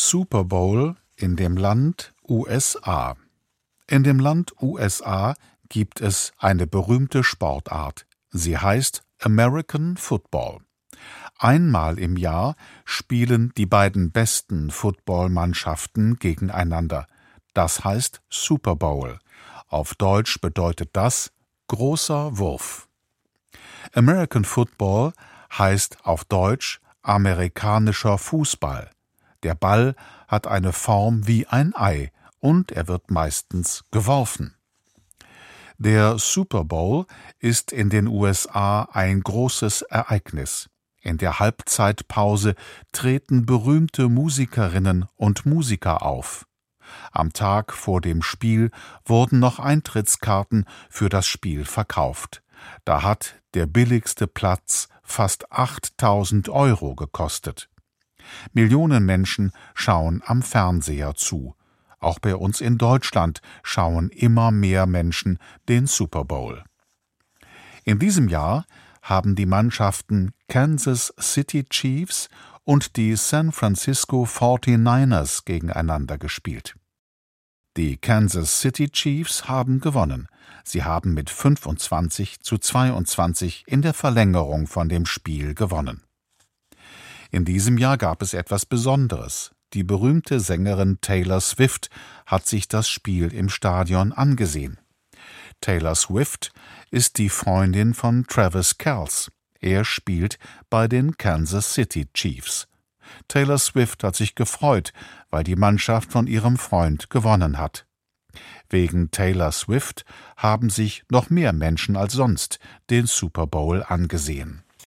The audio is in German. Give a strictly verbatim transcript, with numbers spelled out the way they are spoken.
Super Bowl in dem Land U S A. In dem Land U S A gibt es eine berühmte Sportart. Sie heißt American Football. Einmal im Jahr spielen die beiden besten Footballmannschaften gegeneinander. Das heißt Super Bowl. Auf Deutsch bedeutet das großer Wurf. American Football heißt auf Deutsch amerikanischer Fußball. Der Ball hat eine Form wie ein Ei und er wird meistens geworfen. Der Super Bowl ist in den U S A ein großes Ereignis. In der Halbzeitpause treten berühmte Musikerinnen und Musiker auf. Am Tag vor dem Spiel wurden noch Eintrittskarten für das Spiel verkauft. Da hat der billigste Platz fast achttausend Euro gekostet. Millionen Menschen schauen am Fernseher zu. Auch bei uns in Deutschland schauen immer mehr Menschen den Super Bowl. In diesem Jahr haben die Mannschaften Kansas City Chiefs und die San Francisco forty-niners gegeneinander gespielt. Die Kansas City Chiefs haben gewonnen. Sie haben mit fünfundzwanzig zu zweiundzwanzig in der Verlängerung von dem Spiel gewonnen. In diesem Jahr gab es etwas Besonderes. Die berühmte Sängerin Taylor Swift hat sich das Spiel im Stadion angesehen. Taylor Swift ist die Freundin von Travis Kelce. Er spielt bei den Kansas City Chiefs. Taylor Swift hat sich gefreut, weil die Mannschaft von ihrem Freund gewonnen hat. Wegen Taylor Swift haben sich noch mehr Menschen als sonst den Super Bowl angesehen.